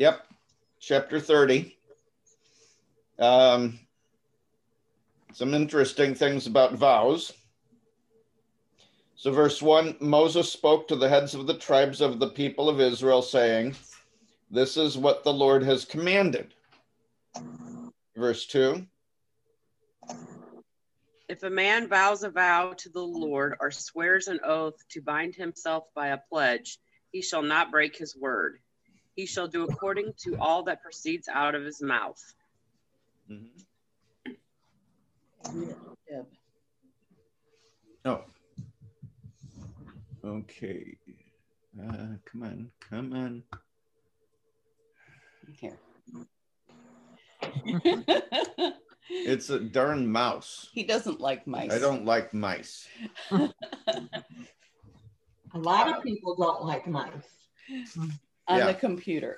Yep, chapter 30. Some interesting things about vows. So verse 1, Moses spoke to the heads of the tribes of the people of Israel, saying, this is what the Lord has commanded. Verse 2. If a man vows a vow to the Lord or swears an oath to bind himself by a pledge, he shall not break his word. He shall do according to all that proceeds out of his mouth. Mm-hmm. Oh. Okay. Come on. Here. It's a darn mouse. He doesn't like mice. I don't like mice. A lot of people don't like mice. On the computer.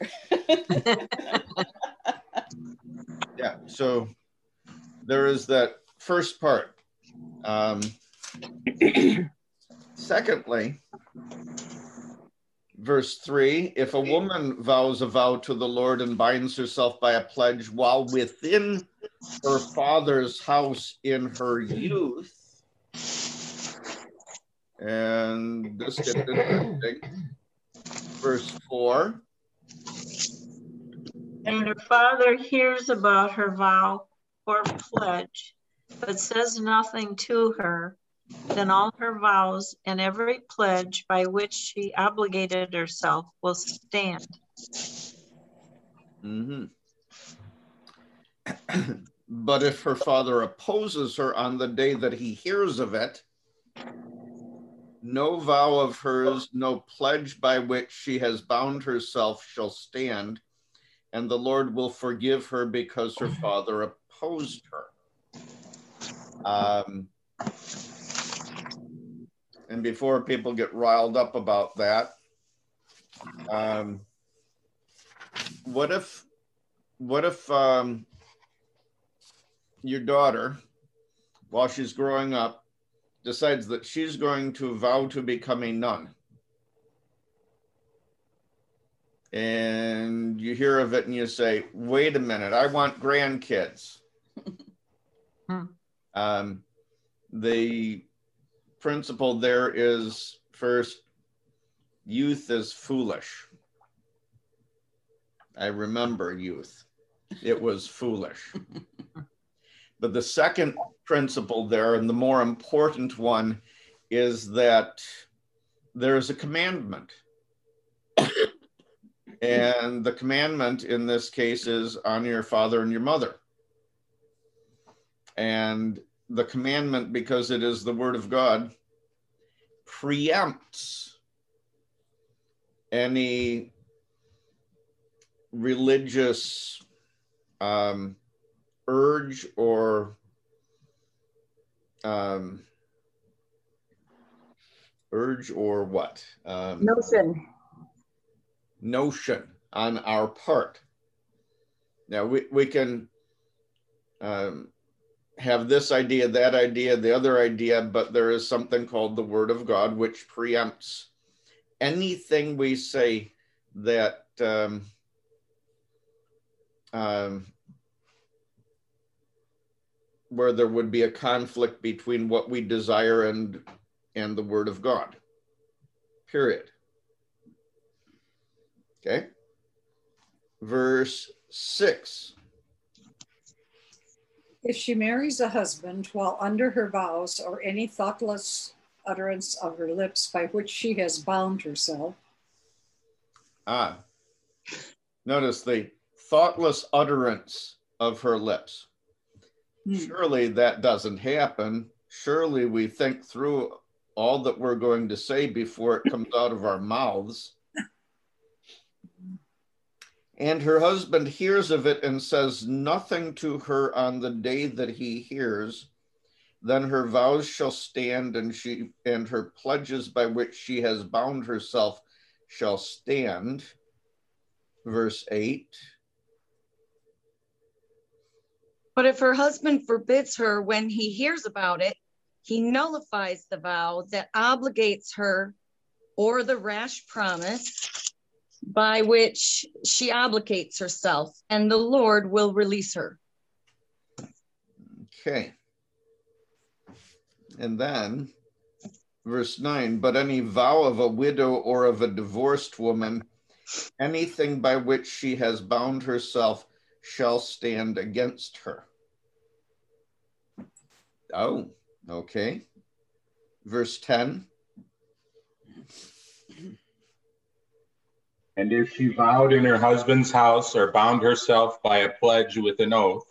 Yeah, so there is that first part. Secondly, verse 3, if a woman vows a vow to the Lord and binds herself by a pledge while within her father's house in her youth, and this gets interesting, verse 4. And her father hears about her vow or pledge, but says nothing to her, then all her vows and every pledge by which she obligated herself will stand. Mm-hmm. But if her father opposes her on the day that he hears of it, no vow of hers, no pledge by which she has bound herself shall stand, and the Lord will forgive her because her father opposed her. And before people get riled up about that, what if your daughter, while she's growing up, decides that she's going to vow to become a nun? And you hear of it and you say, wait a minute, I want grandkids. The principle there is, first, youth is foolish. I remember youth. It was foolish. But the second principle there, and the more important one, is that there is a commandment. And the commandment in this case is honor your father and your mother. And the commandment, because it is the word of God, preempts any religious urge or what? Notion on our part. Now we can have this idea, that idea, the other idea, but there is something called the Word of God, which preempts anything we say that where there would be a conflict between what we desire and the Word of God, period. Okay. Verse 6. If she marries a husband while under her vows or any thoughtless utterance of her lips by which she has bound herself. Notice the thoughtless utterance of her lips. Surely that doesn't happen. Surely we think through all that we're going to say before it comes out of our mouths. And her husband hears of it and says nothing to her on the day that he hears, then her vows shall stand, and her pledges by which she has bound herself shall stand. Verse 8. But if her husband forbids her when he hears about it, he nullifies the vow that obligates her or the rash promise by which she obligates herself, and the Lord will release her. Okay. And then verse 9, but any vow of a widow or of a divorced woman, anything by which she has bound herself shall stand against her. Oh, okay. Verse 10. And if she vowed in her husband's house or bound herself by a pledge with an oath,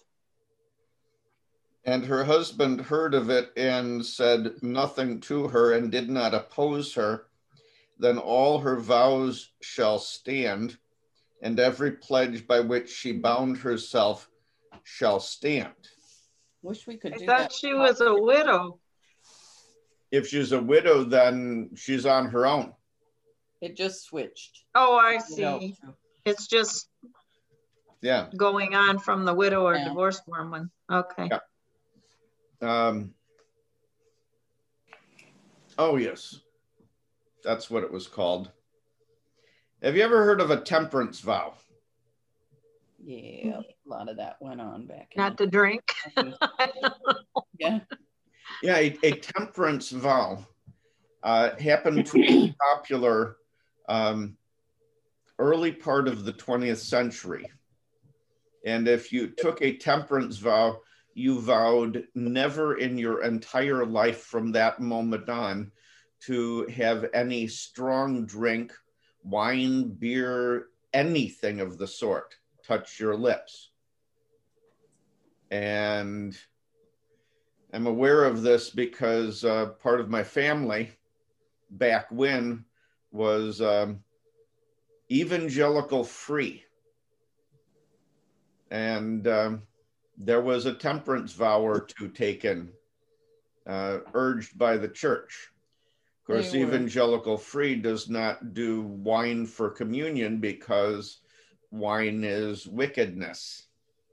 and her husband heard of it and said nothing to her and did not oppose her, then all her vows shall stand, and every pledge by which she bound herself shall stand. Wish we could I do thought that. she was a widow. If she's a widow, then she's on her own. It just switched. Oh, I Widow. see. It's just Yeah. going on from the widow or Yeah. divorced woman. Okay. Yeah. Oh, yes. That's what it was called. Have you ever heard of a temperance vow? Yeah, a lot of that went on back. Not to drink. Yeah. Yeah, a temperance vow happened to be popular early part of the 20th century. And if you took a temperance vow, you vowed never in your entire life from that moment on to have any strong drink, wine, beer, anything of the sort touch your lips. And I'm aware of this because part of my family back when was evangelical free. And there was a temperance vow or two taken, urged by the church. Of course, evangelical free does not do wine for communion because wine is wickedness.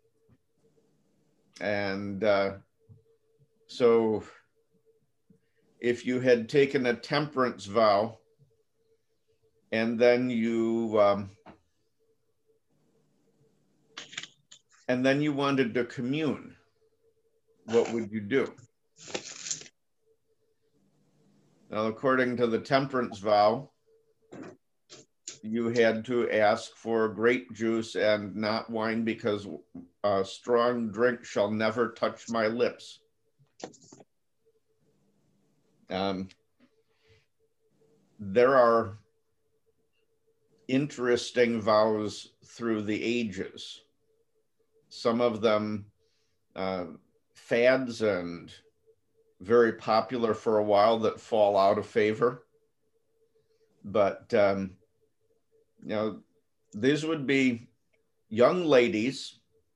And so if you had taken a temperance vow and then you wanted to commune, what would you do? Now, according to the temperance vow, you had to ask for grape juice and not wine because strong drink shall never touch my lips. There are interesting vows through the ages. Some of them fads and very popular for a while that fall out of favor. But, you know, these would be young ladies,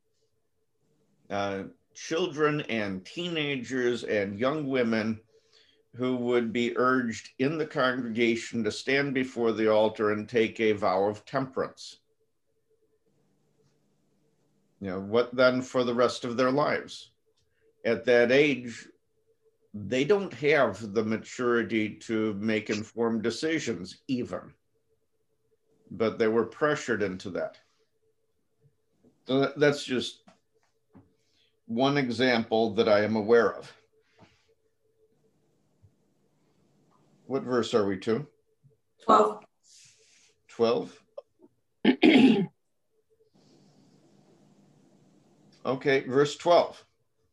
children and teenagers and young women who would be urged in the congregation to stand before the altar and take a vow of temperance. You know, what then for the rest of their lives? At that age, they don't have the maturity to make informed decisions even, but they were pressured into that. So that's just one example that I am aware of. What verse are we to? 12. 12? Okay, verse 12.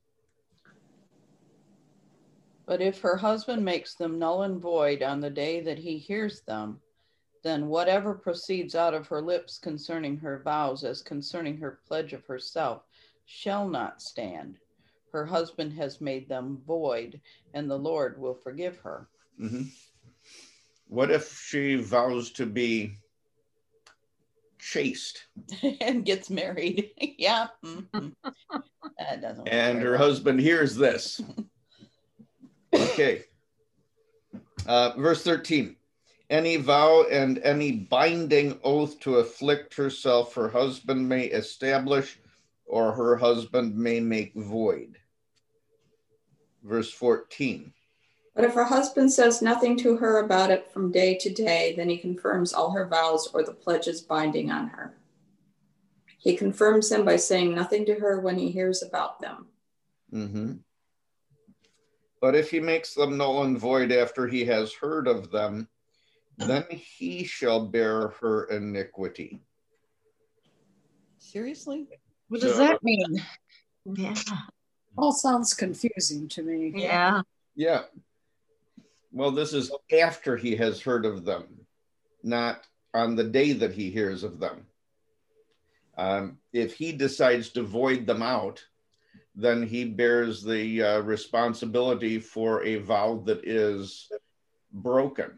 But if her husband makes them null and void on the day that he hears them, then whatever proceeds out of her lips concerning her vows as concerning her pledge of herself shall not stand. Her husband has made them void, and the Lord will forgive her. Mm-hmm. What if she vows to be chaste? And gets married? Yeah. Mm-hmm. That doesn't work And very her well. husband hears this. Okay. Verse 13. Any vow and any binding oath to afflict herself, her husband may establish, or her husband may make void. Verse 14. But if her husband says nothing to her about it from day to day, then he confirms all her vows or the pledges binding on her. He confirms them by saying nothing to her when he hears about them. Mm-hmm. But if he makes them null and void after he has heard of them, then he shall bear her iniquity. Seriously? What does that mean? Yeah. All sounds confusing to me. Yeah. Yeah. Well, this is after he has heard of them, not on the day that he hears of them. If he decides to void them out, then he bears the responsibility for a vow that is broken.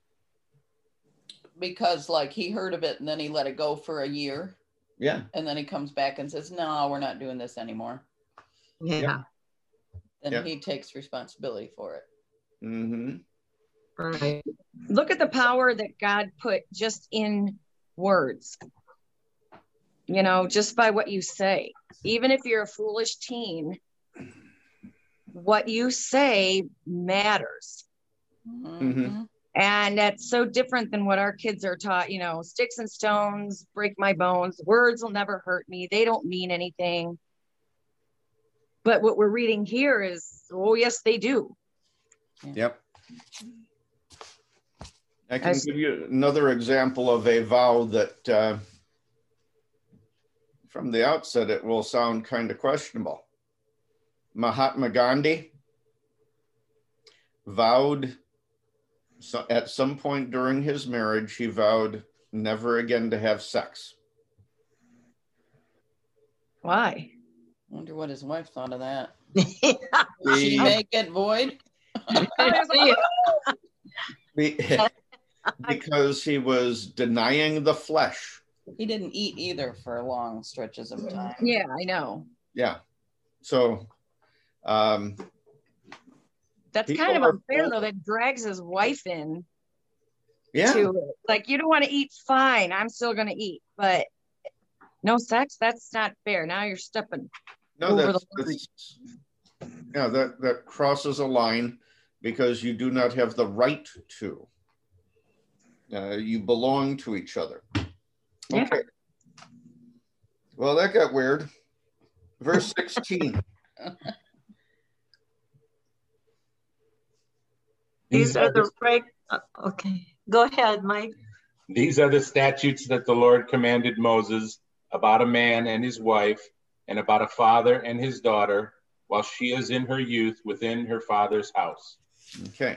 Because like he heard of it and then he let it go for a year. Yeah. And then he comes back and says, no, we're not doing this anymore. Yeah. Then he takes responsibility for it. Mm-hmm. Right. Look at the power that God put just in words. You know, just by what you say. Even if you're a foolish teen, what you say matters. Mm-hmm. And that's so different than what our kids are taught, you know, sticks and stones break my bones. Words will never hurt me. They don't mean anything. But what we're reading here is, oh, yes, they do. Yep. I can give you another example of a vow that from the outset, it will sound kind of questionable. Mahatma Gandhi vowed, so at some point during his marriage, he vowed never again to have sex. Why? I wonder what his wife thought of that. He- She make it void? because he was denying the flesh. He didn't eat either for long stretches of time. Yeah, I know. Yeah. So That's people kind of are unfair, full- though, that drags his wife in yeah. to it. Like, you don't want to eat, fine, I'm still going to eat. But no sex, that's not fair. Now you're stepping No, over that's, the line. yeah, that crosses a line because you do not have the right to. You belong to each other. Yeah. Okay. Well, that got weird. Verse 16. These are the right. Okay. Go ahead, Mike. These are the statutes that the Lord commanded Moses about a man and his wife, and about a father and his daughter, while she is in her youth within her father's house. Okay.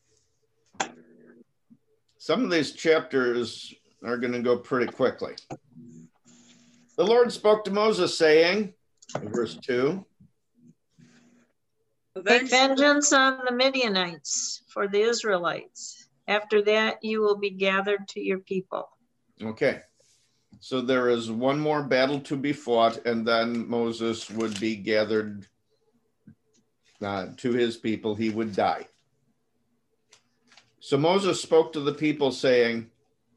Some of these chapters are going to go pretty quickly. The Lord spoke to Moses saying, verse 2, Take vengeance on the Midianites for the Israelites. After that, you will be gathered to your people. okay. So there is one more battle to be fought, and then Moses would be gathered to his people. He would die. So Moses spoke to the people saying,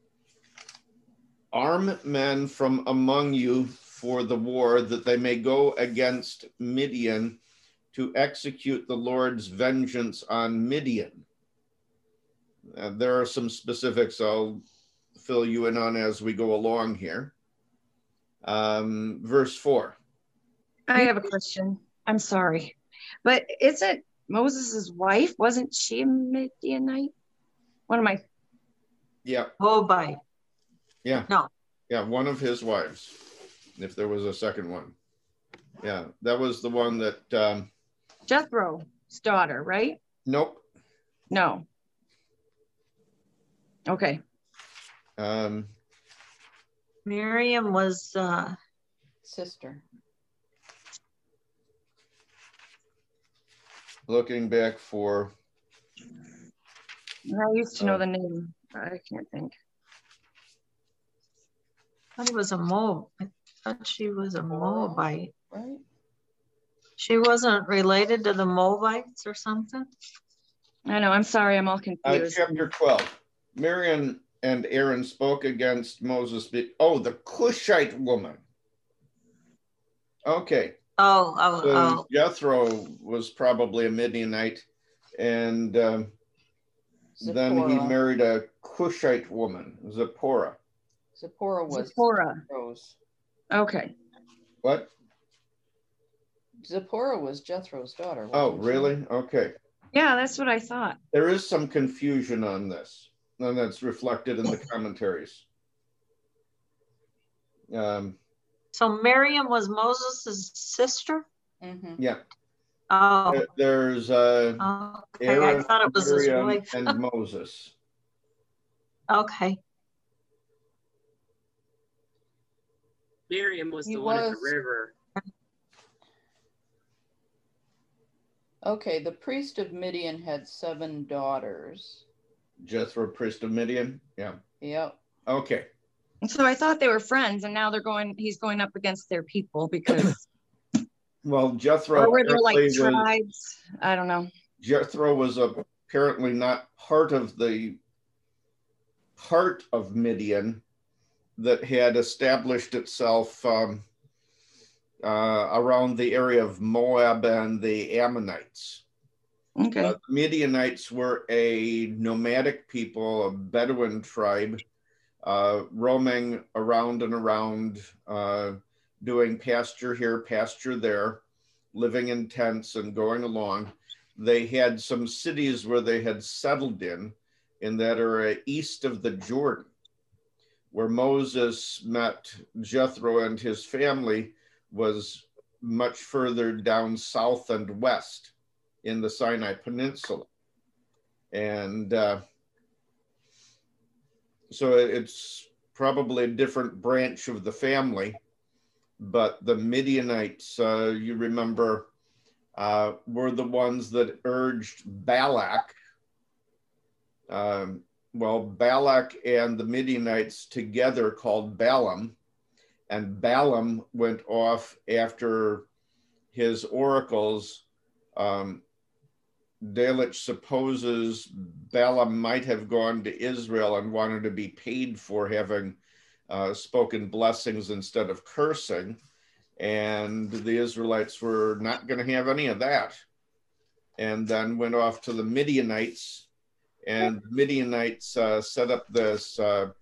arm men from among you for the war, that they may go against Midian to execute the Lord's vengeance on Midian. There are some specifics I'll fill you in on as we go along here. Verse 4. I have a question. I'm sorry. But isn't Moses' wife, wasn't she a Midianite? What am I? Yeah. Hobite. Yeah. No. Yeah, one of his wives, if there was a second one. Yeah, that was the one that... Jethro's daughter, right? Nope. No. Okay. Miriam was Sister. Looking back for... I used to know the name. I can't think. I thought it was a Moab. I thought she was a Moabite. Right? She wasn't related to the Moabites or something? I know. I'm sorry. I'm all confused. chapter 12. Miriam and Aaron spoke against Moses. Oh, the Cushite woman. Okay. Oh. So Jethro was probably a Midianite, And then he Zipporah. married a Cushite woman, Zipporah. Zipporah was Zipporah. Jethro's. Okay. What? Zipporah was Jethro's daughter. Oh, wasn't she? really? Okay. Yeah, that's what I thought. There is some confusion on this, and that's reflected in the commentaries. So Miriam was Moses' sister? Mhm. Yeah. Oh, There's okay. Aaron, I thought it was his Miriam, wife. and Moses. Okay. Miriam was He the one at the was. river. Okay, the priest of Midian had 7 daughters. Jethro, priest of Midian. Yeah. Yep. Okay. So I thought they were friends, and now he's going up against their people because Well, Jethro or were they like apparently was, tribes? I don't know. Jethro was apparently not part of Midian that had established itself around the area of Moab and the Ammonites. Okay. The Midianites were a nomadic people, a Bedouin tribe, roaming around and around, doing pasture here, pasture there, living in tents and going along. They had some cities where they had settled in that area east of the Jordan, where Moses met Jethro and his family was much further down south and west in the Sinai Peninsula. And so it's probably a different branch of the family, but the Midianites, you remember, were the ones that urged Balak. Balak and the Midianites together called Balaam, and Balaam went off after his oracles. Delitzsch supposes Balaam might have gone to Israel and wanted to be paid for having spoken blessings instead of cursing. And the Israelites were not going to have any of that. And then went off to the Midianites, and the Midianites set up this,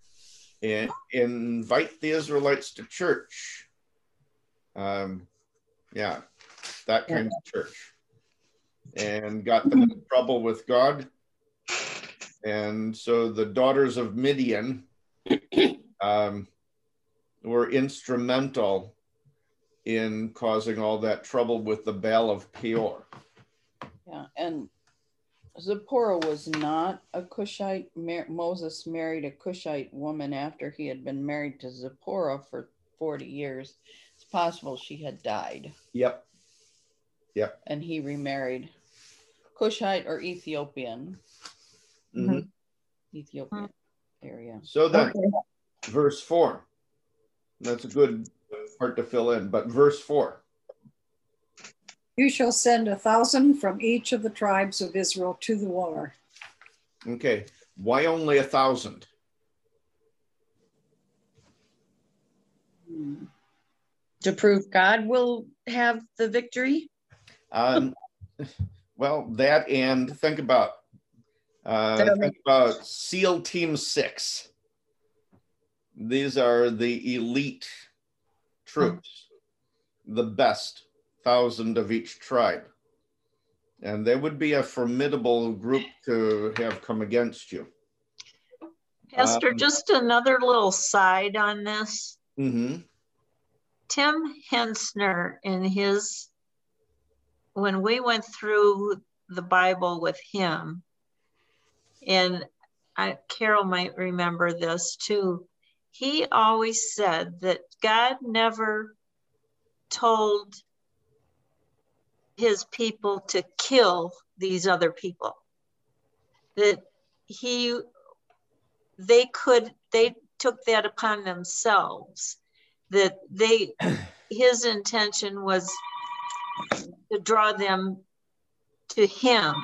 invite the Israelites to church. Yeah, that kind of church. And got them in trouble with God. And so the daughters of Midian were instrumental in causing all that trouble with the Baal of Peor. Yeah, and Zipporah was not a Cushite. Moses married a Cushite woman after he had been married to Zipporah for 40 years. It's possible she had died. Yep. And he remarried. Cushite or Ethiopian. Mm-hmm. Ethiopian area. So then, verse 4. That's a good part to fill in, but verse 4. You shall send 1,000 from each of the tribes of Israel to the war. Okay. Why only 1,000? To prove God will have the victory? Well, that, and think about SEAL Team 6. These are the elite troops, the best 1,000 of each tribe. And they would be a formidable group to have come against you. Pastor, just another little side on this. Mm-hmm. Tim Hensner, when we went through the Bible with him, and Carol might remember this too, he always said that God never told his people to kill these other people. That they took that upon themselves. That his intention was to draw them to him.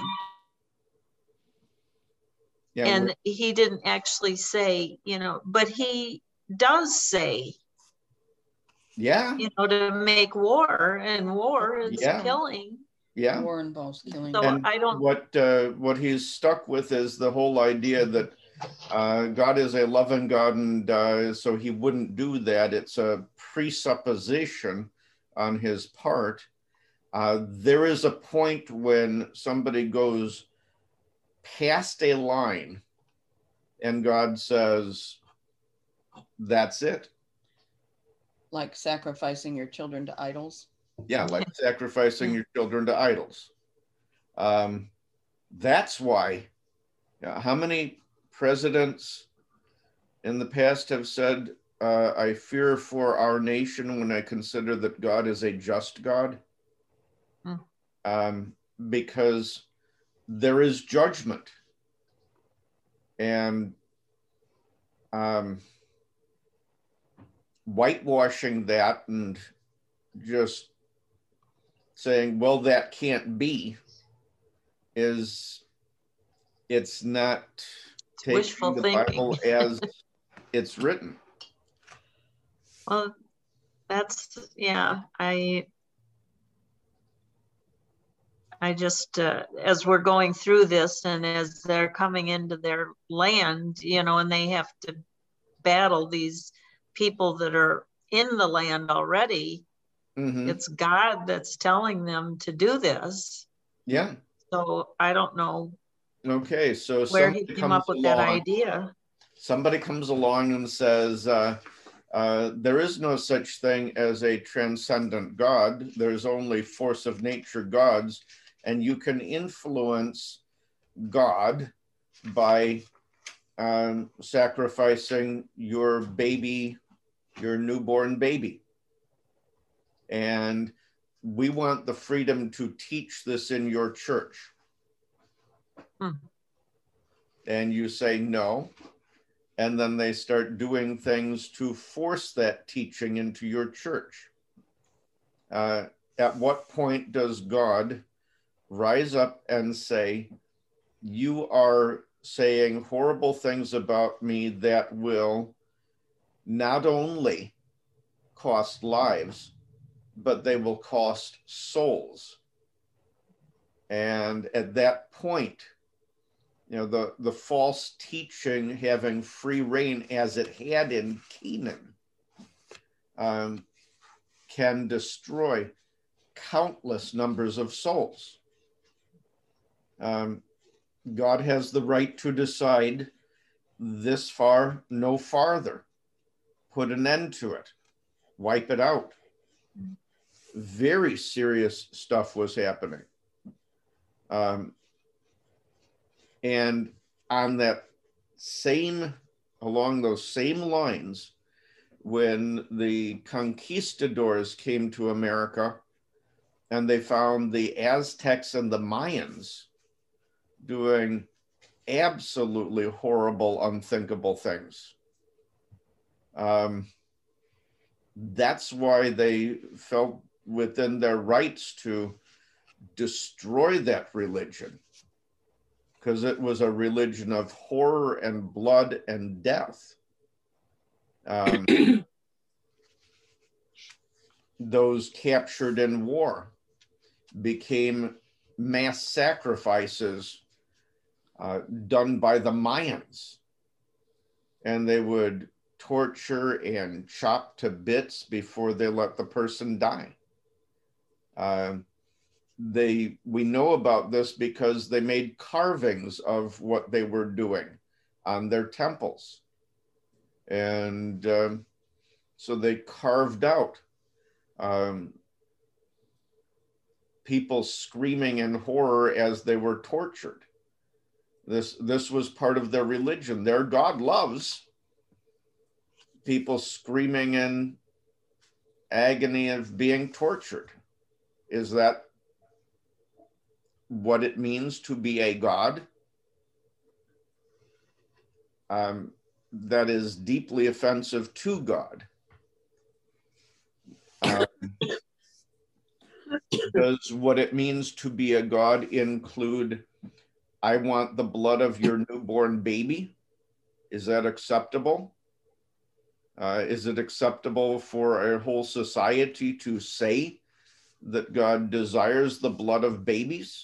Yeah, and he didn't actually say, but he does say, to make war, and war is killing. Yeah. War involves killing. So And I don't, what he's stuck with is the whole idea that God is a loving God, and so he wouldn't do that. It's a presupposition on his part. There is a point when somebody goes past a line and God says, that's it. Like sacrificing your children to idols. Yeah, like sacrificing your children to idols. That's why, how many presidents in the past have said, I fear for our nation when I consider that God is a just God? Because there is judgment. And whitewashing that and just saying, well, that can't be, it's not taking wishful the thinking. Bible as it's written. Well, that's, yeah, I just, as we're going through this and as they're coming into their land, you know, and they have to battle these people that are in the land already, it's God that's telling them to do this. Yeah. So I don't know. Okay, so where he came up with that idea. Somebody comes along and says, there is no such thing as a transcendent God. There's only force of nature gods, and you can influence God by sacrificing your baby, your newborn baby. And we want the freedom to teach this in your church. And you say no. And then they start doing things to force that teaching into your church. At what point does God rise up and say, you are saying horrible things about me that will not only cost lives, but they will cost souls? And at that point, you know, the false teaching having free reign as it had in Canaan can destroy countless numbers of souls. God has the right to decide this far, no farther. Put an end to it. Wipe it out. Very serious stuff was happening. And on that same, along those same lines, when the conquistadors came to America and they found the Aztecs and the Mayans doing absolutely horrible, unthinkable things. That's why they felt within their rights to destroy that religion, because it was a religion of horror and blood and death. Those captured in war became mass sacrifices done by the Mayans. And they would torture and chop to bits before they let the person die. We know about this because they made carvings of what they were doing on their temples. And so they carved out people screaming in horror as they were tortured. This was part of their religion. Their God loves people screaming in agony of being tortured. Is that what it means to be a God? That is deeply offensive to God. Does what it means to be a God include, I want the blood of your newborn baby? Is that acceptable? Is it acceptable for a whole society to say that God desires the blood of babies.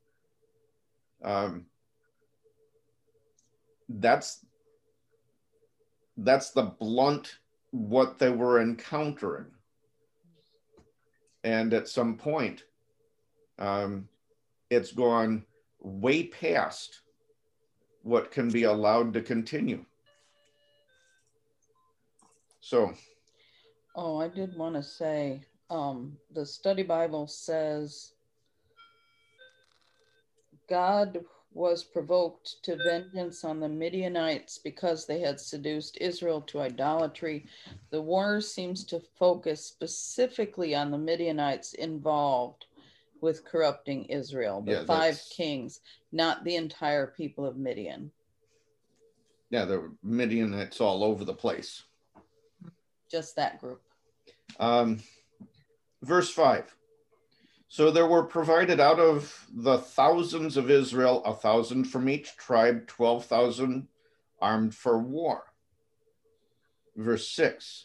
That's the blunt what they were encountering. And at some point, it's gone way past what can be allowed to continue. So. Oh, I did want to say, the study Bible says God was provoked to vengeance on the Midianites because they had seduced Israel to idolatry. The war seems to focus specifically on the Midianites involved with corrupting Israel, the 5 kings, not the entire people of Midian. Yeah, there were Midianites all over the place. Just that group. Verse 5. So there were provided out of the thousands of Israel, 1,000 from each tribe, 12,000 armed for war. Verse 6.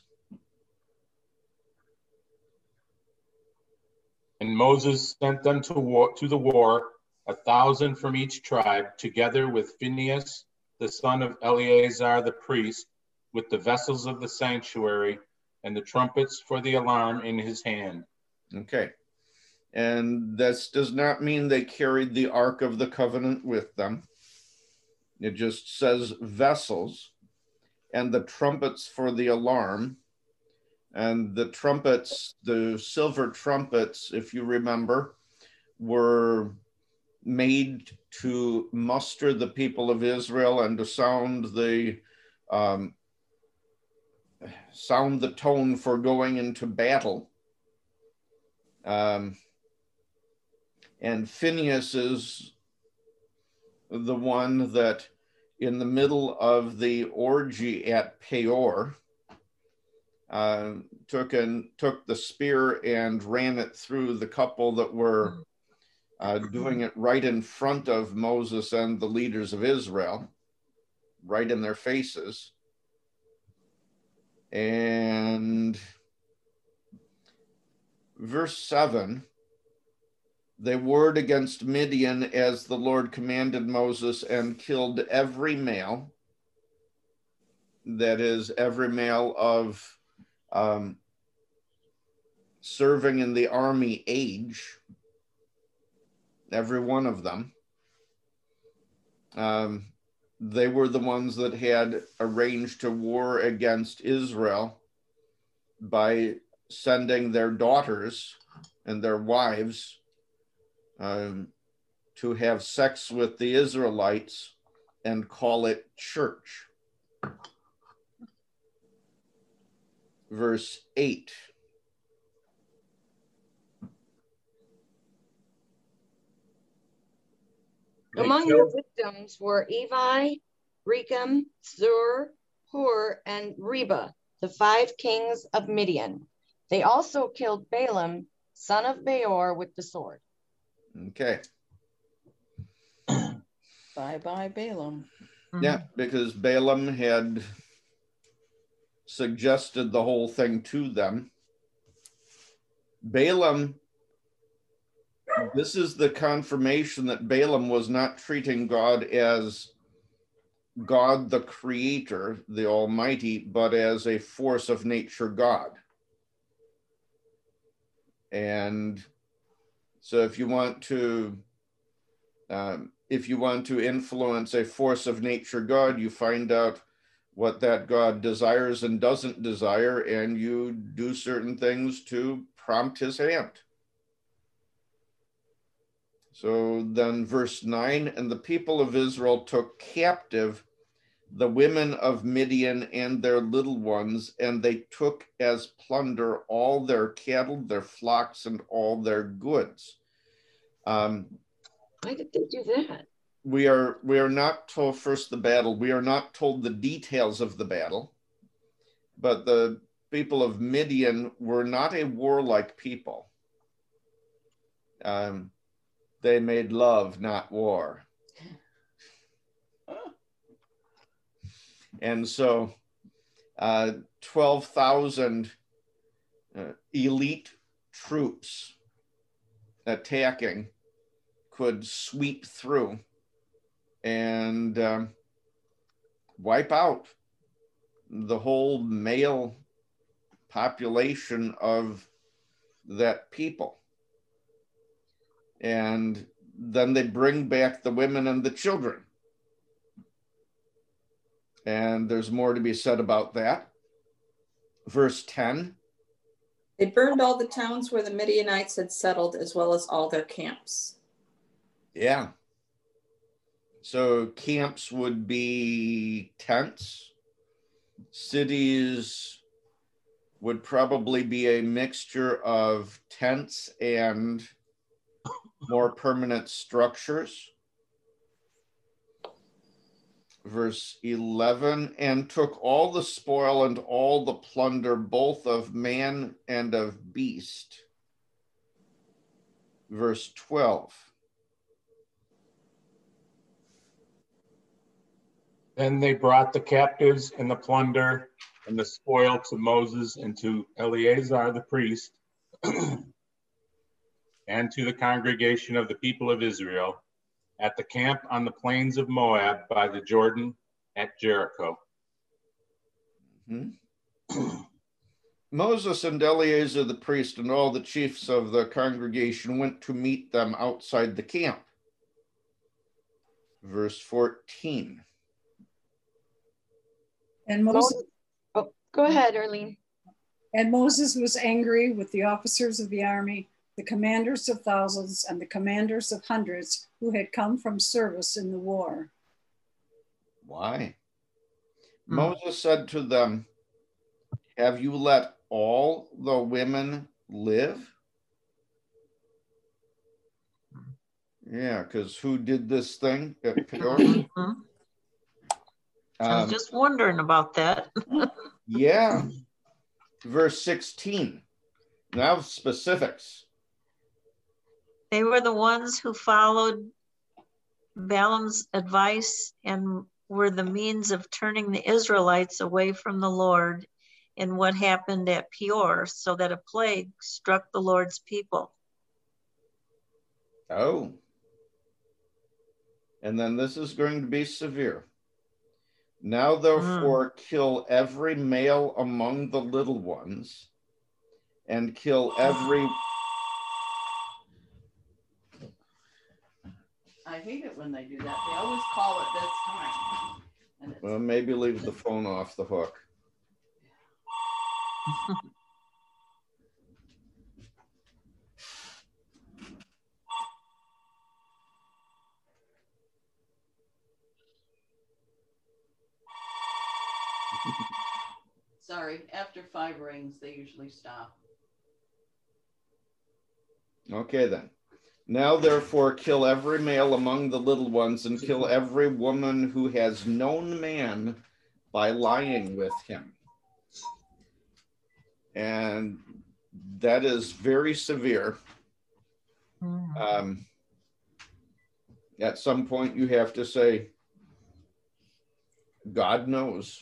And Moses sent them to the war, 1,000 from each tribe, together with Phinehas, the son of Eleazar the priest, with the vessels of the sanctuary and the trumpets for the alarm in his hand. Okay. And this does not mean they carried the Ark of the Covenant with them. It just says vessels and the trumpets for the alarm. And the trumpets, the silver trumpets, if you remember, were made to muster the people of Israel and to sound the tone for going into battle. And Phinehas is the one that in the middle of the orgy at Peor took the spear and ran it through the couple that were doing it right in front of Moses and the leaders of Israel, right in their faces. And verse 7, they warred against Midian as the Lord commanded Moses and killed every male, that is, every male of serving in the army age, every one of them. They were the ones that had arranged to war against Israel by sending their daughters and their wives to have sex with the Israelites and call it church. Verse 8. Among their victims were Evi, Rechem, Zur, Hur, and Reba, the 5 kings of Midian. They also killed Balaam, son of Beor, with the sword. Okay. Bye-bye, Balaam. Yeah, because Balaam had suggested the whole thing to them. Balaam, this is the confirmation that Balaam was not treating God as God the Creator, the Almighty, but as a force of nature God. And so if you want to influence a force of nature God, you find out what that God desires and doesn't desire, and you do certain things to prompt his hand. So then verse 9, and the people of Israel took captive the women of Midian and their little ones, and they took as plunder all their cattle, their flocks, and all their goods. Why did they do that? We are not told first the battle. We are not told the details of the battle, but the people of Midian were not a warlike people. They made love, not war. And so 12,000 elite troops attacking could sweep through and wipe out the whole male population of that people. And then they bring back the women and the children. And there's more to be said about that. Verse 10. They burned all the towns where the Midianites had settled, as well as all their camps. Yeah. So camps would be tents. Cities would probably be a mixture of tents and more permanent structures. Verse 11, and took all the spoil and all the plunder, both of man and of beast. Verse 12. Then they brought the captives and the plunder and the spoil to Moses and to Eleazar the priest and to the congregation of the people of Israel at the camp on the plains of Moab by the Jordan at Jericho. Mm-hmm. Moses and Eleazar the priest and all the chiefs of the congregation went to meet them outside the camp. Verse 14. And Moses, Oh, go ahead, Arlene. and Moses was angry with the officers of the army, the commanders of thousands and the commanders of hundreds who had come from service in the war. Why? Moses said to them, have you let all the women live? Yeah, because who did this thing at Peor? I was just wondering about that. Yeah. Verse 16. Now specifics. They were the ones who followed Balaam's advice and were the means of turning the Israelites away from the Lord in what happened at Peor, so that a plague struck the Lord's people. Oh. And then this is going to be severe. Now therefore kill every male among the little ones, and kill every... I hate it when they do that. They always call it this time. And Well, maybe leave the phone off the hook. Sorry, after 5 rings, they usually stop. Okay then. Now therefore kill every male among the little ones, and kill every woman who has known man by lying with him. And that is very severe. At some point you have to say, God knows.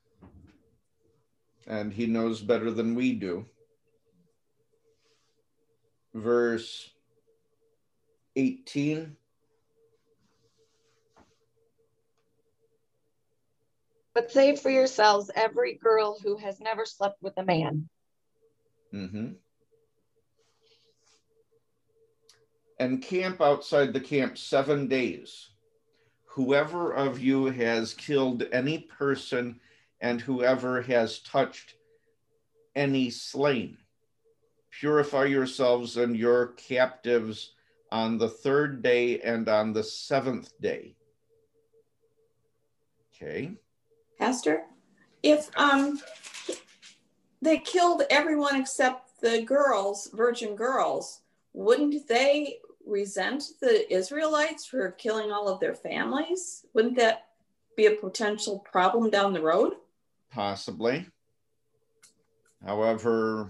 And he knows better than we do. Verse 18. But save for yourselves every girl who has never slept with a man. Mm-hmm. And camp outside the camp 7 days. Whoever of you has killed any person and whoever has touched any slain, purify yourselves and your captives on the 3rd day and on the 7th day. Okay. Pastor, if they killed everyone except the girls, virgin girls, wouldn't they resent the Israelites for killing all of their families? Wouldn't that be a potential problem down the road? Possibly. However,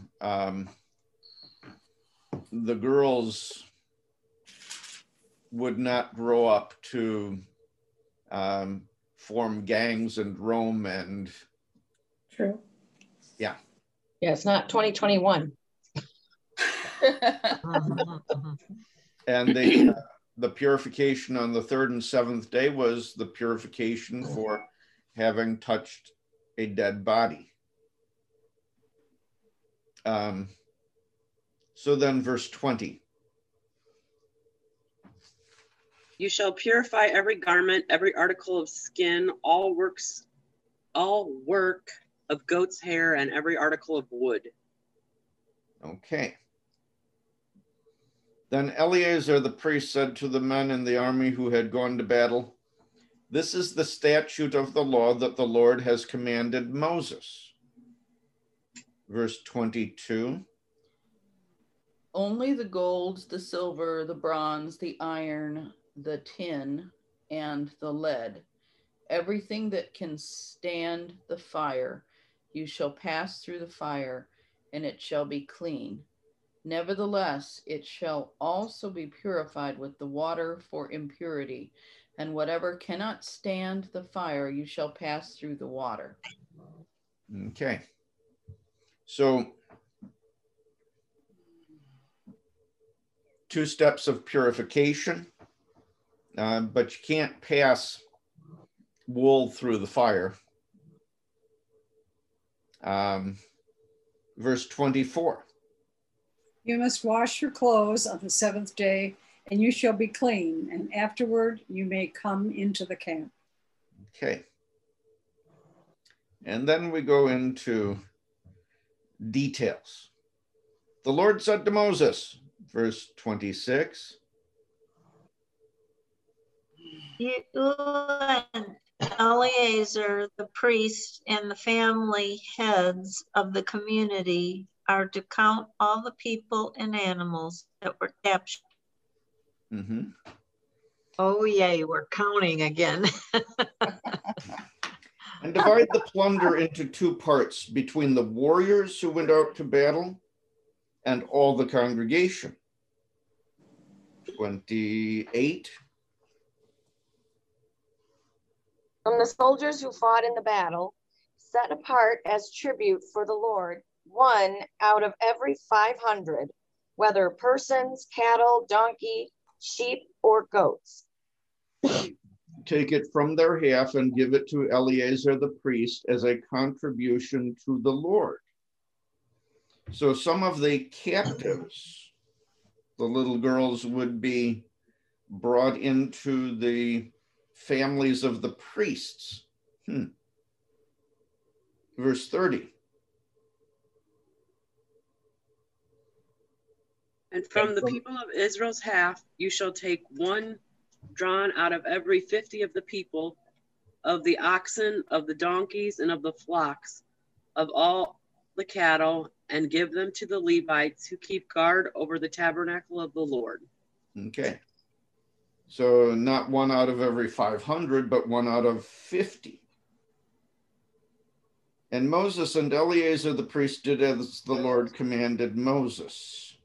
the girls would not grow up to form gangs and roam and... True. Yeah. Yeah, it's not 2021. And the purification on the 3rd and 7th day was the purification for having touched a dead body. So then verse 20. You shall purify every garment, every article of skin, all work of goat's hair, and every article of wood. Okay. Then Eleazar the priest said to the men in the army who had gone to battle, "This is the statute of the law that the Lord has commanded Moses." Verse 22. Only the gold, the silver, the bronze, the iron, the tin, and the lead, everything that can stand the fire, you shall pass through the fire, and it shall be clean. Nevertheless, it shall also be purified with the water for impurity, and whatever cannot stand the fire, you shall pass through the water. Okay. So 2 steps of purification, but you can't pass wool through the fire. Verse 24. You must wash your clothes on the 7th day, and you shall be clean, and afterward you may come into the camp. Okay. And then we go into details. The Lord said to Moses, verse 26. You and Eleazar, the priest, and the family heads of the community are to count all the people and animals that were captured. Mm-hmm. Oh, yay, we're counting again. And divide the plunder into 2 parts between the warriors who went out to battle and all the congregation. 28. From the soldiers who fought in the battle, set apart as tribute for the Lord, 1 out of every 500, whether persons, cattle, donkey, sheep, or goats. Take it from their half and give it to Eleazar the priest as a contribution to the Lord. So some of the captives, the little girls, would be brought into the families of the priests. Verse 30. And from the people of Israel's half, you shall take 1 drawn out of every 50 of the people, of the oxen, of the donkeys, and of the flocks, of all the cattle, and give them to the Levites who keep guard over the tabernacle of the Lord. Okay. So not 1 out of every 500, but 1 out of 50. And Moses and Eleazar the priest did as the Lord commanded Moses.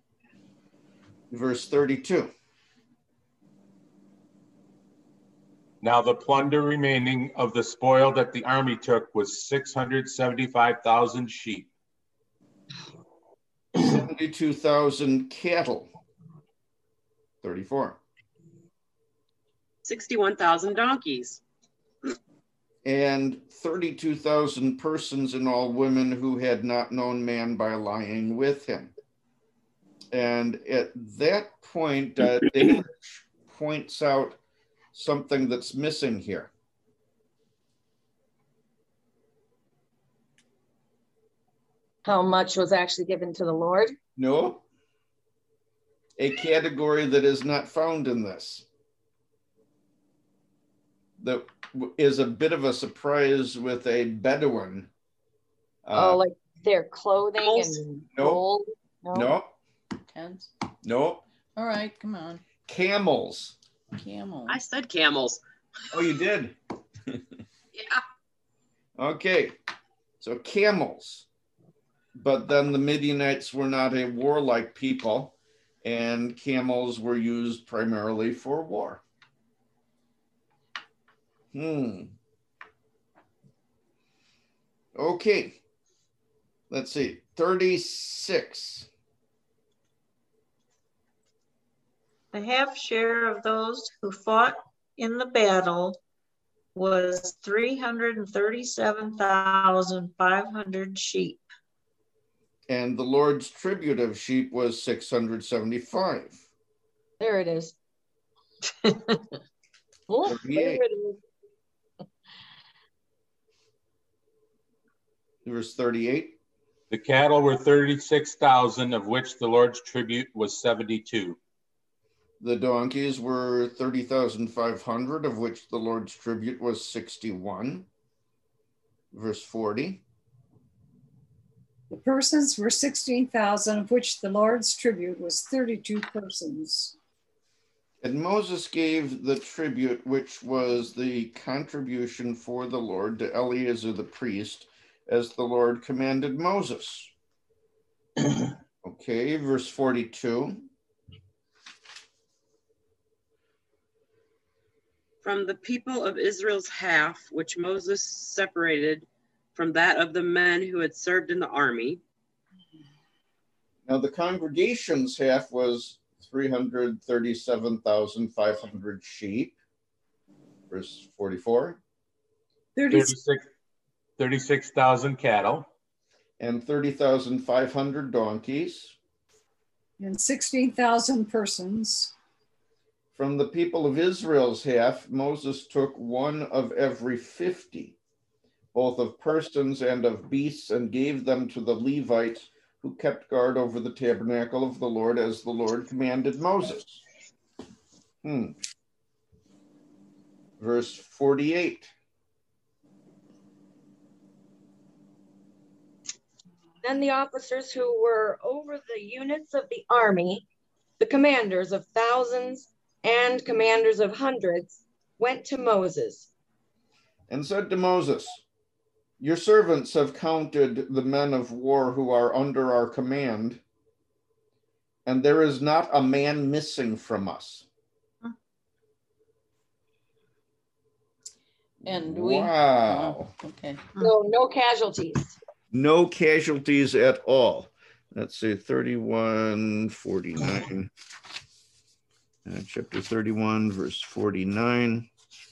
Verse 32. Now the plunder remaining of the spoil that the army took was 675,000 sheep. 72,000 cattle. 34. 61,000 donkeys. And 32,000 persons and all women who had not known man by lying with him. And at that point, David points out something that's missing here. How much was actually given to the Lord? No. A category that is not found in this. That is a bit of a surprise with a Bedouin. Like their clothing and gold? No. Tents? No. All right, come on. Camels. Camel. I said camels. Oh, you did? Yeah. Okay. So camels. But then the Midianites were not a warlike people, and camels were used primarily for war. Okay. Let's see. 36. The half share of those who fought in the battle was 337,500 sheep. And the Lord's tribute of sheep was 675. There it is. Oh, there it is. Verse 38. The cattle were 36,000, of which the Lord's tribute was 72. The donkeys were 30,500, of which the Lord's tribute was 61. Verse 40. The persons were 16,000, of which the Lord's tribute was 32 persons. And Moses gave the tribute, which was the contribution for the Lord, to Eleazar the priest, as the Lord commanded Moses. Okay, verse 42. From the people of Israel's half, which Moses separated from that of the men who had served in the army. Now the congregation's half was 337,500 sheep. Verse 44. 36,000 cattle. And 30,500 donkeys. And 16,000 persons. From the people of Israel's half, Moses took one of every 50, both of persons and of beasts, and gave them to the Levites who kept guard over the tabernacle of the Lord, as the Lord commanded Moses. Verse 48. Then the officers who were over the units of the army, the commanders of thousands and commanders of hundreds, went to Moses and said to Moses, your servants have counted the men of war who are under our command, and there is not a man missing from us. And wow. Okay. So no casualties. No casualties at all. Let's see, 31:49. Chapter 31, verse 49.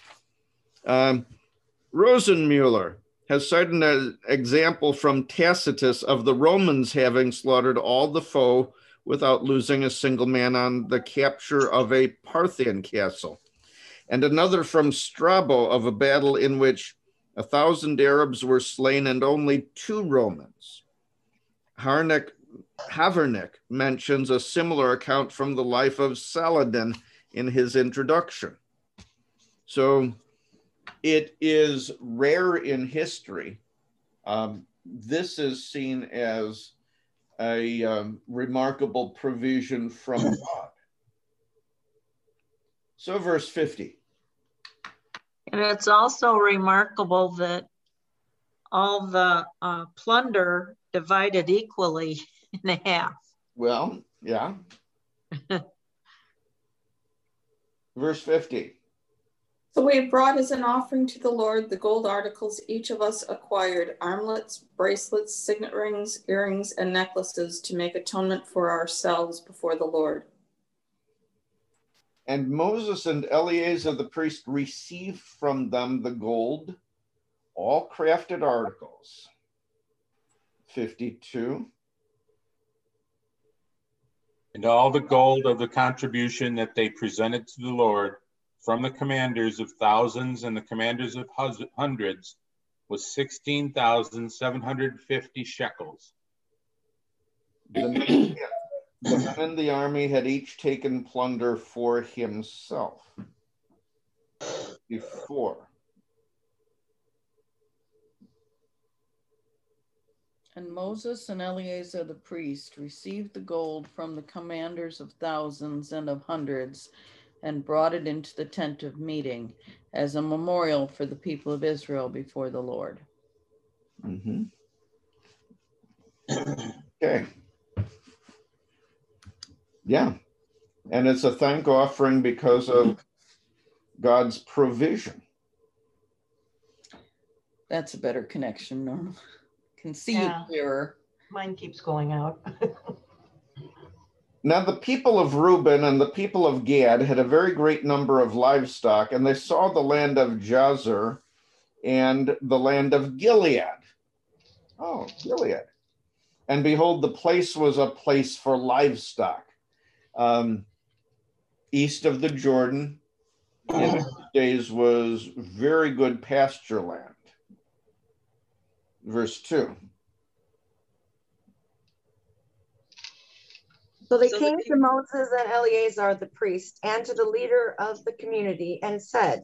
Rosenmuller has cited an example from Tacitus of the Romans having slaughtered all the foe without losing a single man on the capture of a Parthian castle, and another from Strabo of a battle in which 1,000 Arabs were slain and only 2 Romans. Havernick mentions a similar account from the life of Saladin in his introduction. So it is rare in history. This is seen as a remarkable provision from God. So verse 50. And it's also remarkable that all the plunder divided equally in half. Well, yeah. Verse 50. So we have brought as an offering to the Lord the gold articles each of us acquired, armlets, bracelets, signet rings, earrings, and necklaces, to make atonement for ourselves before the Lord. And Moses and Eleazar the priest received from them the gold, all crafted articles. 52. And all the gold of the contribution that they presented to the Lord from the commanders of thousands and the commanders of hundreds was 16,750 shekels. The men in the army had each taken plunder for himself. Before. And Moses and Eleazar the priest received the gold from the commanders of thousands and of hundreds, and brought it into the tent of meeting as a memorial for the people of Israel before the Lord. Mm-hmm. Okay. Yeah. And it's a thank offering because of God's provision. That's a better connection, Norma. Can see Yeah. you clearer. Mine keeps going out. Now the people of Reuben and the people of Gad had a very great number of livestock, and they saw the land of Jazer and the land of Gilead. Oh, Gilead. And behold, the place was a place for livestock. East of the Jordan, in those days, was very good pasture land. Verse 2. So they So came to Moses and Eleazar the priest and to the leader of the community and said,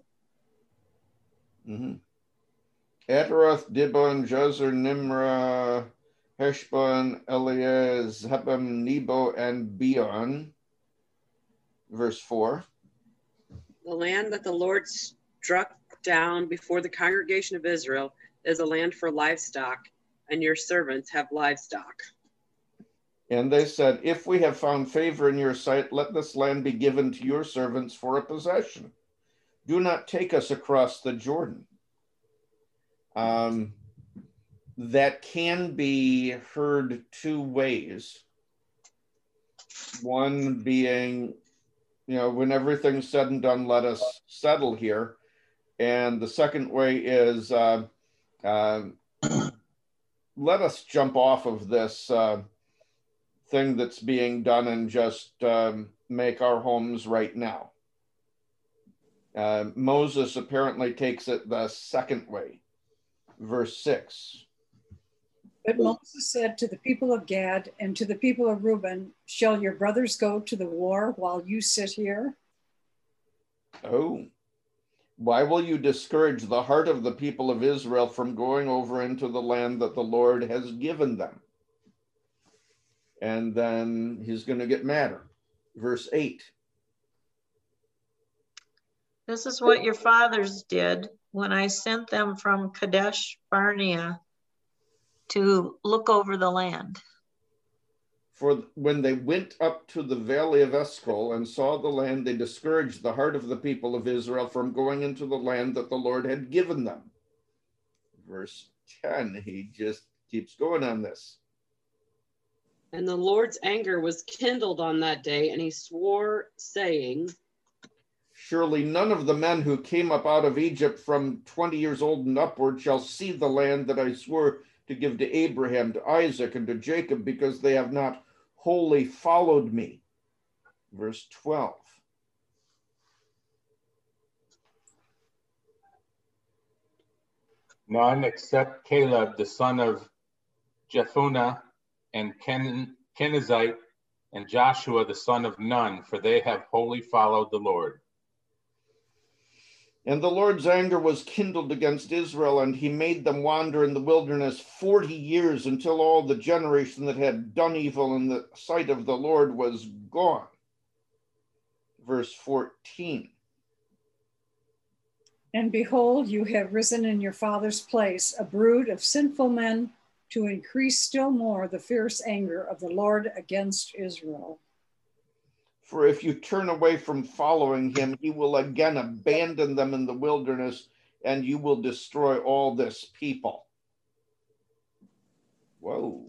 Ataroth, Dibon, Jazer, Nimrah, Heshbon, Eleaz, Hebam, Nebo, and Beon. Verse 4. the land that the Lord struck down before the congregation of Israel is a land for livestock, and your servants have livestock. And they said, if we have found favor in your sight, let this land be given to your servants for a possession. Do not take us across the Jordan. That can be heard two ways. One being, when everything's said and done, let us settle here. And the second way is, let us jump off of this thing that's being done and just make our homes right now. Moses apparently takes it the second way. Verse 6. But Moses said to the people of Gad and to the people of Reuben, shall your brothers go to the war while you sit here? Oh, why will you discourage the heart of the people of Israel from going over into the land that the Lord has given them? And then he's going to get madder. Verse 8. This is what your fathers did when I sent them from Kadesh Barnea to look over the land. For when they went up to the valley of Eshcol and saw the land, they discouraged the heart of the people of Israel from going into the land that the Lord had given them. Verse 10, he just keeps going on this. And the Lord's anger was kindled on that day, and he swore, saying, surely none of the men who came up out of Egypt from 20 years old and upward shall see the land that I swore to give to Abraham, to Isaac, and to Jacob, because they have not wholly followed me. Verse 12. None except Caleb, the son of Jephunneh, and Kenizzite, and Joshua, the son of Nun, for they have wholly followed the Lord. And the Lord's anger was kindled against Israel, and he made them wander in the wilderness 40 years until all the generation that had done evil in the sight of the Lord was gone. Verse 14. And behold, you have risen in your father's place, a brood of sinful men, to increase still more the fierce anger of the Lord against Israel. For if you turn away from following him, he will again abandon them in the wilderness, and you will destroy all this people. Whoa.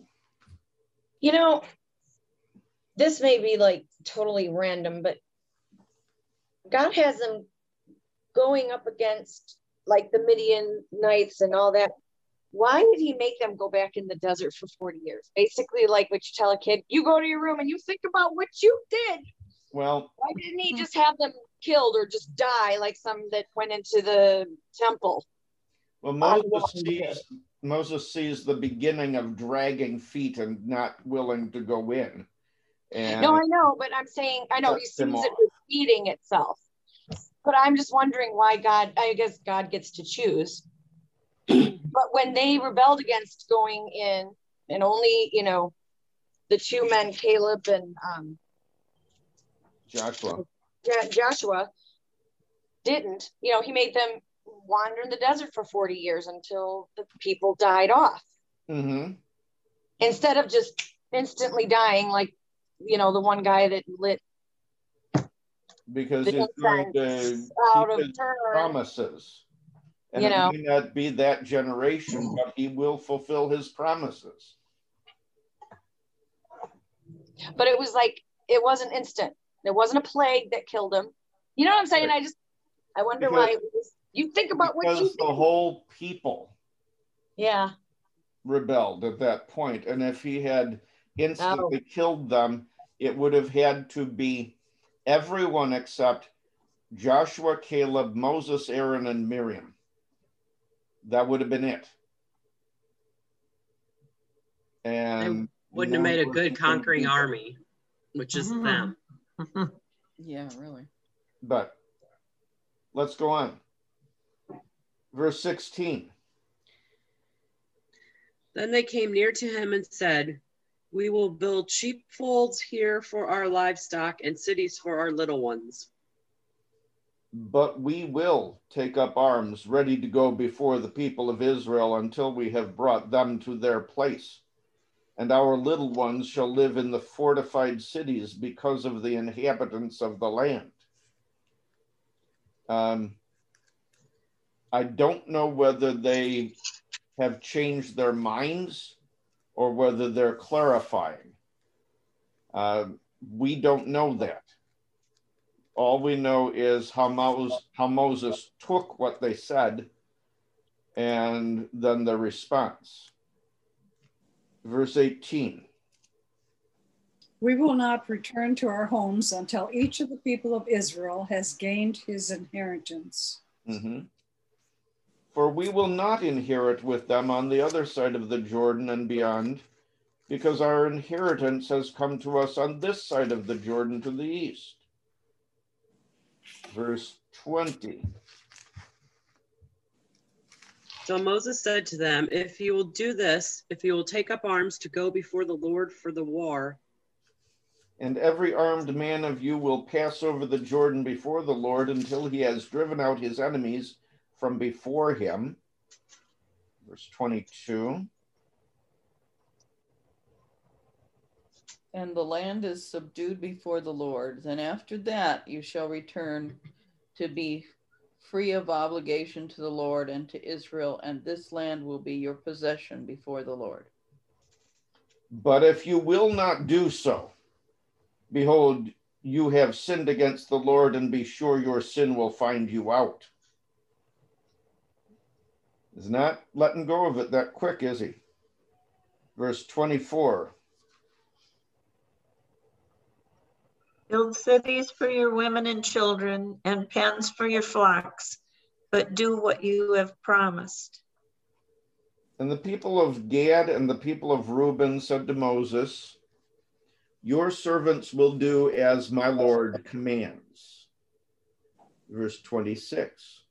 This may be like totally random, but God has them going up against like the Midianites and all that. Why did he make them go back in the desert for 40 years? Basically, like what you tell a kid, you go to your room and you think about what you did. Well, why didn't he just have them killed or just die like some that went into the temple? Well, Moses sees the beginning of dragging feet and not willing to go in. And no, I know, but I'm saying, I know he sees it repeating itself. But I'm just wondering why I guess God gets to choose. But when they rebelled against going in, and only, the two men, Caleb and Joshua didn't, he made them wander in the desert for 40 years until the people died off. Mm-hmm. Instead of just instantly dying like, the one guy that lit. Because he's going to keep his promises. And it may not be that generation, but he will fulfill his promises. But it was like, it wasn't instant. There wasn't a plague that killed him. You know what I'm saying? Right. I wonder why it was, you think about what you Because the think. whole people Yeah. rebelled at that point. And if he had instantly killed them, it would have had to be everyone except Joshua, Caleb, Moses, Aaron, and Miriam. That would have been it. And wouldn't have made a good conquering army, which is them. Yeah, really. But let's go on. Verse 16. Then they came near to him and said, "We will build sheepfolds here for our livestock and cities for our little ones. But we will take up arms, ready to go before the people of Israel until we have brought them to their place. And our little ones shall live in the fortified cities because of the inhabitants of the land." I don't know whether they have changed their minds or whether they're clarifying. We don't know that. All we know is how Moses took what they said and then the response. Verse 18. We will not return to our homes until each of the people of Israel has gained his inheritance. Mm-hmm. For we will not inherit with them on the other side of the Jordan and beyond, because our inheritance has come to us on this side of the Jordan to the east. Verse 20. So Moses said to them, "If you will do this, if you will take up arms to go before the Lord for the war, and every armed man of you will pass over the Jordan before the Lord until he has driven out his enemies from before him." Verse 22. And the land is subdued before the Lord. Then after that you shall return to be free of obligation to the Lord and to Israel, and this land will be your possession before the Lord. But if you will not do so, behold, you have sinned against the Lord, and be sure your sin will find you out. He's not letting go of it that quick, is he? Verse 24. Build cities for your women and children and pens for your flocks, but do what you have promised. And the people of Gad and the people of Reuben said to Moses, "Your servants will do as my Lord commands." Verse 26.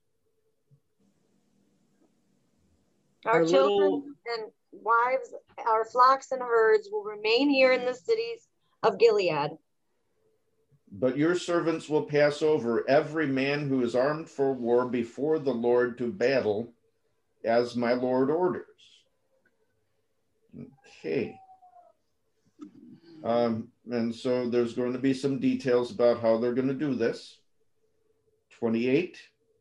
Our children and wives, our flocks and herds will remain here in the cities of Gilead. But your servants will pass over, every man who is armed for war, before the Lord to battle, as my Lord orders. Okay. And so there's going to be some details about how they're going to do this. 28.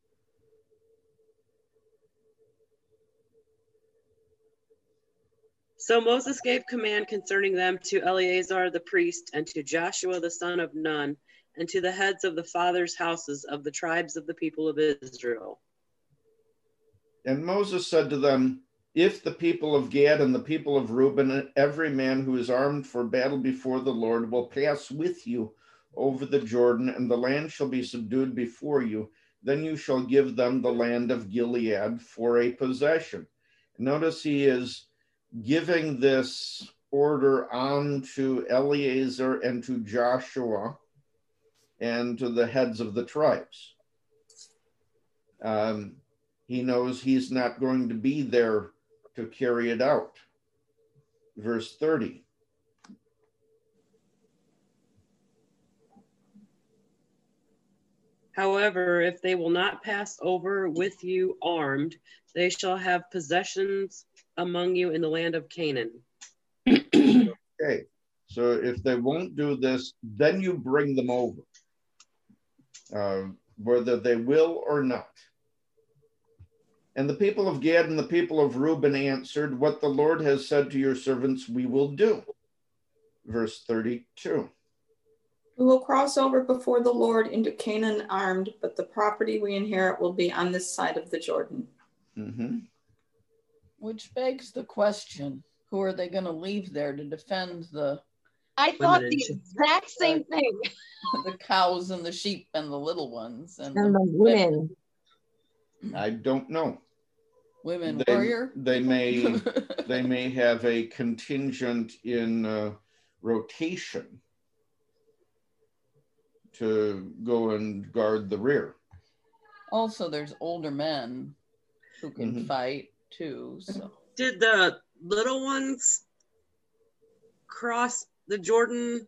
So Moses gave command concerning them to Eleazar the priest and to Joshua the son of Nun and to the heads of the fathers' houses of the tribes of the people of Israel. And Moses said to them, "If the people of Gad and the people of Reuben, every man who is armed for battle before the Lord, will pass with you over the Jordan, and the land shall be subdued before you, then you shall give them the land of Gilead for a possession." Notice he is giving this order on to Eleazar and to Joshua and to the heads of the tribes. He knows he's not going to be there to carry it out. Verse 30. However, if they will not pass over with you armed, they shall have possessions among you in the land of Canaan. Okay, so if they won't do this, then you bring them over, whether they will or not. And the people of Gad and the people of Reuben answered, "What the Lord has said to your servants, we will do." Verse 32. We will cross over before the Lord into Canaan armed, but the property we inherit will be on this side of the Jordan. Mm-hmm. Which begs the question, who are they going to leave there to defend the I thought the exact same thing. the cows and the sheep and the little ones And the women. I don't know. Women warrior? They may have a contingent in rotation to go and guard the rear. Also, there's older men who can fight too. So, did the little ones cross the Jordan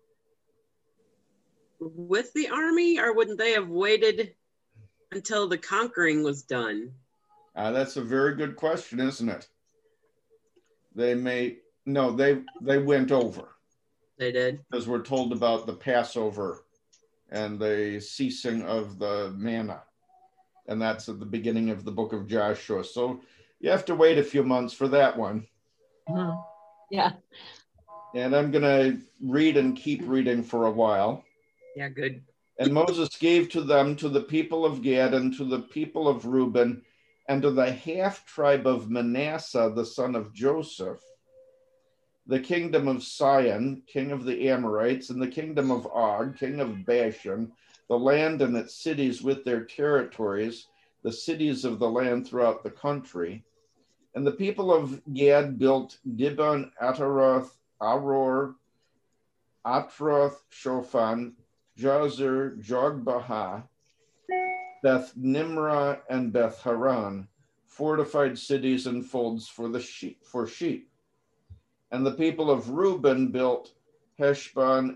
with the army, or wouldn't they have waited until the conquering was done? That's a very good question, isn't it? They went over. They did. Because we're told about the Passover and the ceasing of the manna. And that's at the beginning of the book of Joshua. So you have to wait a few months for that one. Mm-hmm. Yeah. And I'm going to read and keep reading for a while. Yeah, good. And Moses gave to them, to the people of Gad, and to the people of Reuben, and to the half tribe of Manasseh, the son of Joseph, the kingdom of Sihon, king of the Amorites, and the kingdom of Og, king of Bashan, the land and its cities with their territories, the cities of the land throughout the country. And the people of Gad built Dibon, Ataroth, Aror, Atroth, Shofan, Jazer, Jogbaha, Beth Nimrah, and Beth Haran, fortified cities and folds for sheep. And the people of Reuben built Heshbon,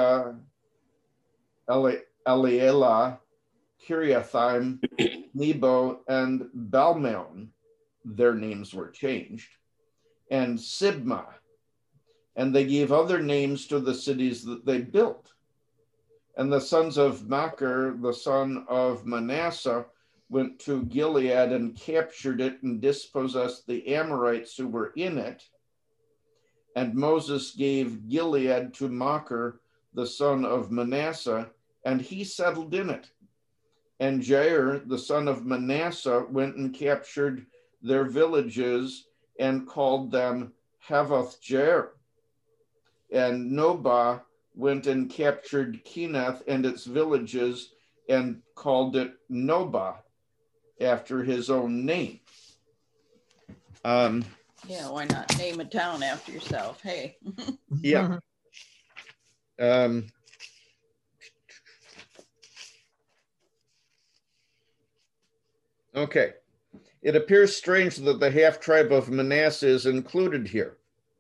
Eliela, Kiriathaim, Nebo, and Balmeon. Their names were changed. And Sibmah. And they gave other names to the cities that they built. And the sons of Machir, the son of Manasseh, went to Gilead and captured it and dispossessed the Amorites who were in it. And Moses gave Gilead to Machir, the son of Manasseh, and he settled in it. And Jair, the son of Manasseh, went and captured their villages and called them Havoth Jair. And Nobah went and captured Kenath and its villages and called it Nobah, after his own name. Yeah, why not name a town after yourself? Hey. Yeah. Okay. It appears strange that the half tribe of Manasseh is included here.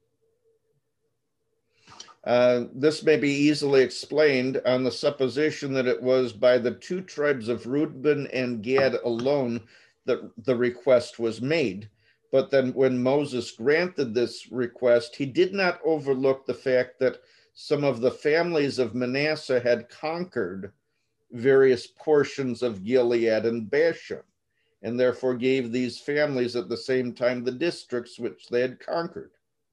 This may be easily explained on the supposition that it was by the two tribes of Reuben and Gad alone that the request was made. But then when Moses granted this request, he did not overlook the fact that some of the families of Manasseh had conquered various portions of Gilead and Bashan, and therefore gave these families at the same time the districts which they had conquered.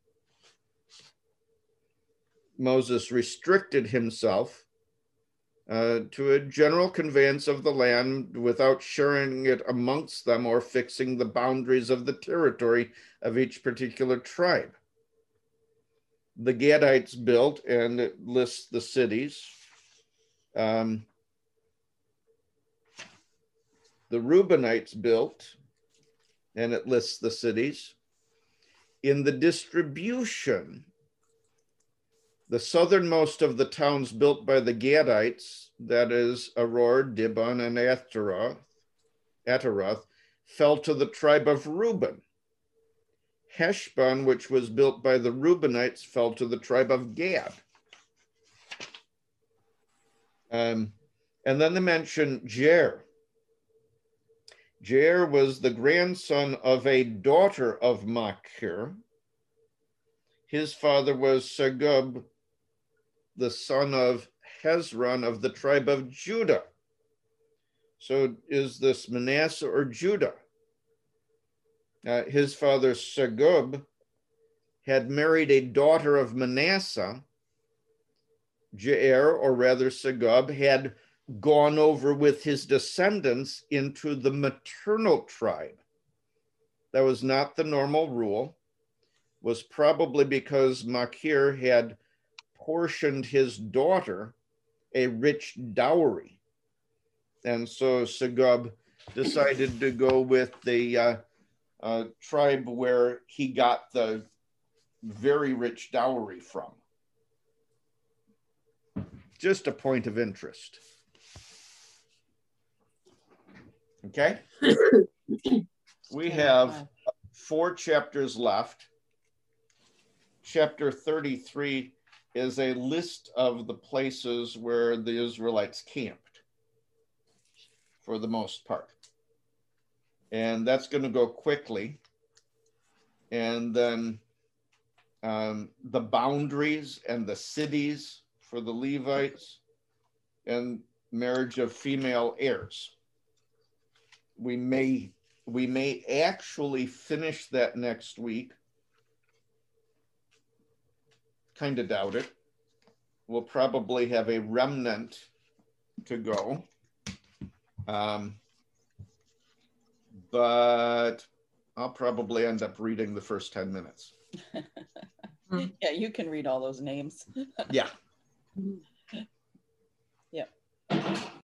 Moses restricted himself to a general conveyance of the land without sharing it amongst them or fixing the boundaries of the territory of each particular tribe. The Gadites built, and it lists the cities. The Reubenites built, and it lists the cities. In the distribution, the southernmost of the towns built by the Gadites, that is Aror, Dibon, and Ataroth, fell to the tribe of Reuben. Heshbon, which was built by the Reubenites, fell to the tribe of Gad. And then they mention Jair. Jair was the grandson of a daughter of Machir. His father was Segub, the son of Hezron of the tribe of Judah. So is this Manasseh or Judah? His father Segub had married a daughter of Manasseh. Jair, or rather Segub, had gone over with his descendants into the maternal tribe. That was not the normal rule. Was probably because Machir had portioned his daughter a rich dowry. And so Segub decided to go with the tribe where he got the very rich dowry from. Just a point of interest. Okay? We have 4 chapters left. Chapter 33 is a list of the places where the Israelites camped, for the most part. And that's going to go quickly. And then the boundaries and the cities for the Levites, and marriage of female heirs. We may actually finish that next week. Kind of doubt it. We'll probably have a remnant to go. But I'll probably end up reading the first 10 minutes. Yeah, you can read all those names. Yeah. Yeah.